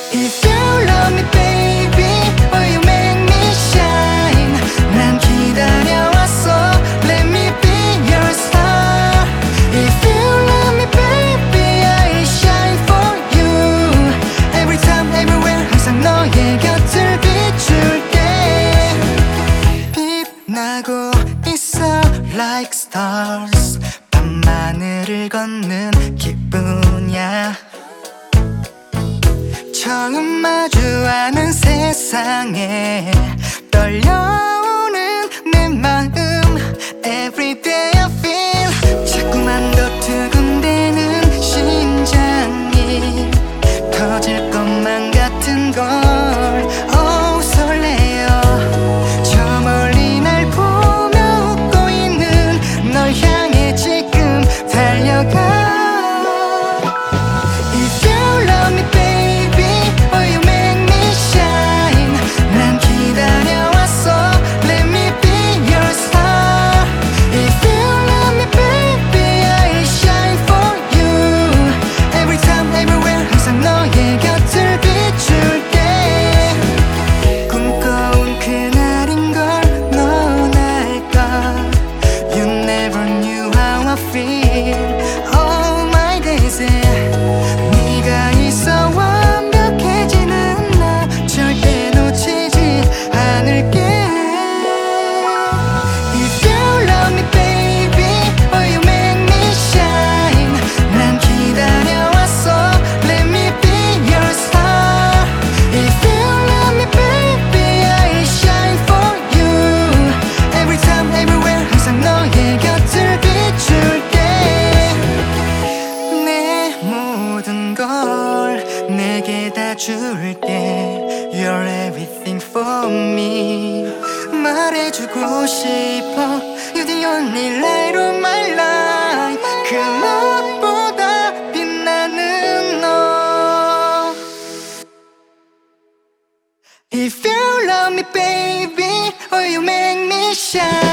If you love me baby, will you make me shine? 난 기다려왔어. Let me be your star. If you love me baby, I'll shine for you. Every time, everywhere, 항상 너의 곁을 비출게. 빛나고 있어 like stars. 밤하늘을 걷는 기분이야. 처음 마주하는 세상에 떨려오는 내 마음. Every day I feel 자꾸만 더 두근대는 심장이 터질 것만 같은 걸. Oh 설레어. 저 멀리 날 보며 웃고 있는 널 향해 지금 달려가. 네가 있어 완벽해지는 나 절대 놓치지 않을게. If you love me baby, will you make me shine? 난 기다려왔어. Let me be your star. If you love me baby, I'll shine for you. Every time, everywhere, 항상 너의 곁을 비출게. 모든 걸 내게 다 줄게. You're everything for me. 말해주고 싶어. You're the only light of my life. 그 무엇보다 빛나는 너. If you love me baby, will you make me shine?